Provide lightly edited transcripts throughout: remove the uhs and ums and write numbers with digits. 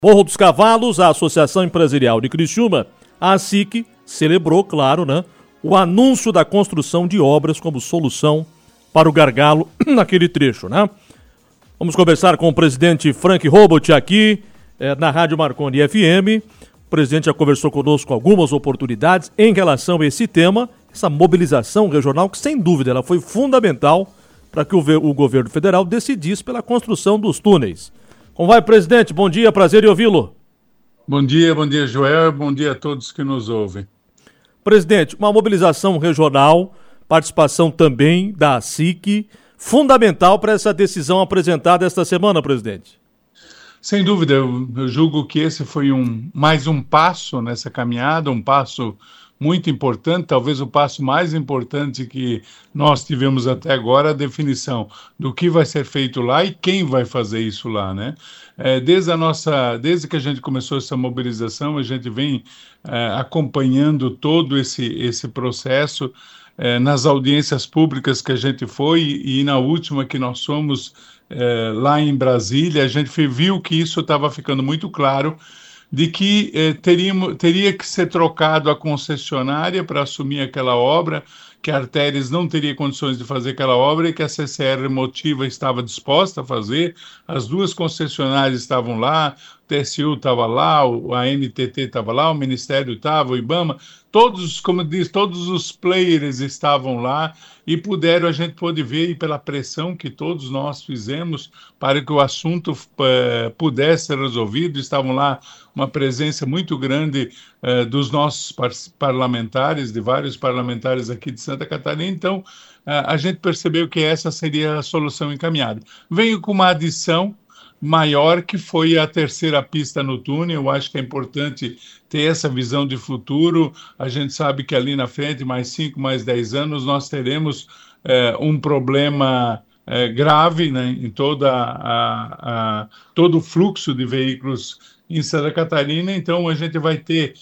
Morro dos Cavalos, a Associação Empresarial de Criciúma, a ASIC, celebrou, claro, né, o anúncio da construção de obras como solução para o gargalo naquele trecho, né? Vamos conversar com o presidente Frank Robot aqui na Rádio Marconi FM. O presidente já conversou conosco algumas oportunidades em relação a esse tema, essa mobilização regional que, sem dúvida, ela foi fundamental para que o governo federal decidisse pela construção dos túneis. Como vai, presidente? Bom dia, prazer em ouvi-lo. Bom dia, Joel, bom dia a todos que nos ouvem. Presidente, uma mobilização regional, participação também da ASIC, fundamental para essa decisão apresentada esta semana, presidente. Sem dúvida, eu julgo que esse foi mais um passo nessa caminhada, um passo muito importante, talvez o passo mais importante que nós tivemos até agora, a definição do que vai ser feito lá e quem vai fazer isso lá, né? Desde que a gente começou essa mobilização, a gente vem acompanhando todo esse processo nas audiências públicas que a gente foi e na última que nós fomos lá em Brasília, a gente viu que isso estava ficando muito claro, de que teria que ser trocado a concessionária para assumir aquela obra, que a Artérias não teria condições de fazer aquela obra e que a CCR Motiva estava disposta a fazer. As duas concessionárias estavam lá, o TSU estava lá, a NTT estava lá, o Ministério estava, o IBAMA, todos, como diz, todos os players estavam lá e a gente pôde ver, e pela pressão que todos nós fizemos para que o assunto pudesse ser resolvido, estavam lá uma presença muito grande dos nossos parlamentares, de vários parlamentares aqui de Santa Catarina. Então, a gente percebeu que essa seria a solução encaminhada. Veio com uma adição maior, que foi a terceira pista no túnel. Eu acho que é importante ter essa visão de futuro. A gente sabe que ali na frente, mais 5, mais 10 anos, nós teremos um problema grave, né, em todo o fluxo de veículos em Santa Catarina. Então, a gente vai ter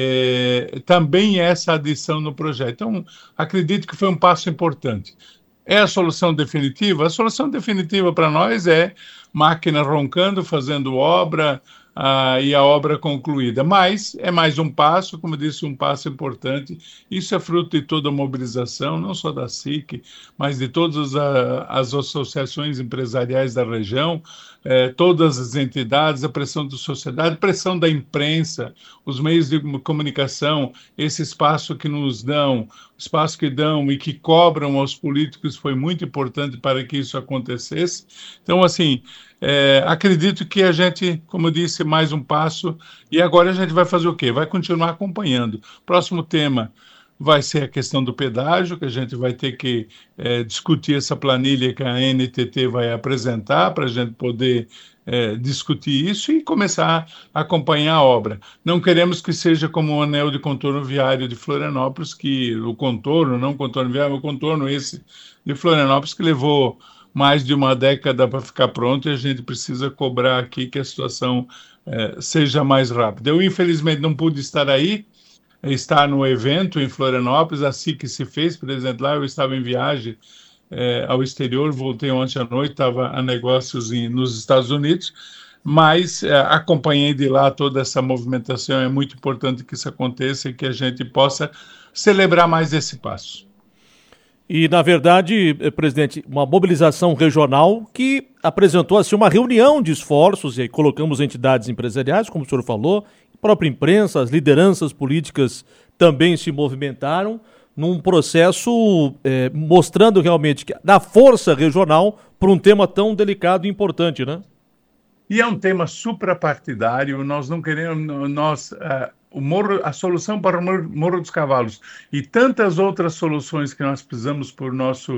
também essa adição no projeto. Então, acredito que foi um passo importante. É a solução definitiva? A solução definitiva para nós é máquina roncando, fazendo obra e a obra concluída. Mas é mais um passo, como disse, um passo importante. Isso é fruto de toda a mobilização, não só da SIC, mas de todas as associações empresariais da região, todas as entidades, a pressão da sociedade, pressão da imprensa, os meios de comunicação, esse espaço que nos dão, espaço que dão e que cobram aos políticos foi muito importante para que isso acontecesse. Então, assim, acredito que a gente, como eu disse, mais um passo, e agora a gente vai fazer o quê? Vai continuar acompanhando. Próximo tema vai ser a questão do pedágio, que a gente vai ter que discutir essa planilha que a NTT vai apresentar para a gente poder discutir isso e começar a acompanhar a obra. Não queremos que seja como o anel de contorno viário de Florianópolis, que o contorno, não o contorno viário, o contorno esse de Florianópolis, que levou mais de uma década para ficar pronto, e a gente precisa cobrar aqui que a situação seja mais rápida. Eu, infelizmente, não pude estar no evento em Florianópolis, assim que se fez, por exemplo, lá eu estava em viagem ao exterior, voltei ontem à noite, estava a negócios nos Estados Unidos, mas acompanhei de lá toda essa movimentação. É muito importante que isso aconteça e que a gente possa celebrar mais esse passo. E, na verdade, presidente, uma mobilização regional que apresentou assim, uma reunião de esforços, e aí colocamos entidades empresariais, como o senhor falou, a própria imprensa, as lideranças políticas também se movimentaram num processo mostrando realmente que da força regional para um tema tão delicado e importante, né? E é um tema suprapartidário. Nós não queremos... a solução para o Morro dos Cavalos e tantas outras soluções que nós precisamos para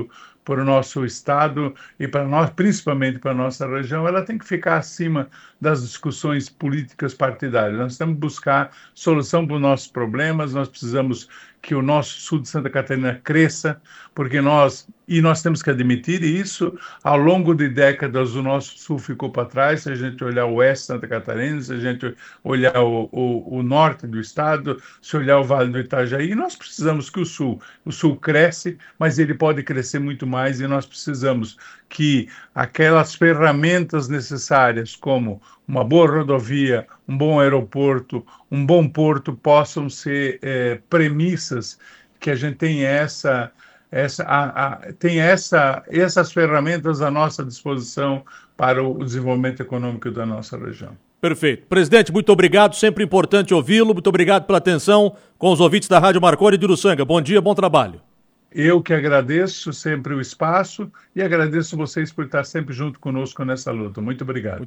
o nosso estado e para nós, principalmente para a nossa região, ela tem que ficar acima das discussões políticas partidárias. Nós temos que buscar solução para os nossos problemas, nós precisamos que o nosso sul de Santa Catarina cresça, porque nós temos que admitir isso. Ao longo de décadas, o nosso sul ficou para trás. Se a gente olhar o oeste de Santa Catarina, se a gente olhar o norte do estado, se olhar o Vale do Itajaí, nós precisamos que o sul cresce, mas ele pode crescer muito mais, e nós precisamos que aquelas ferramentas necessárias, como uma boa rodovia, um bom aeroporto, um bom porto possam ser premissas que a gente tem essas ferramentas à nossa disposição para o desenvolvimento econômico da nossa região. Perfeito. Presidente, muito obrigado, sempre importante ouvi-lo, muito obrigado pela atenção com os ouvintes da Rádio Marconi de Uruçanga. Bom dia, bom trabalho. Eu que agradeço sempre o espaço e agradeço vocês por estar sempre junto conosco nessa luta. Muito obrigado.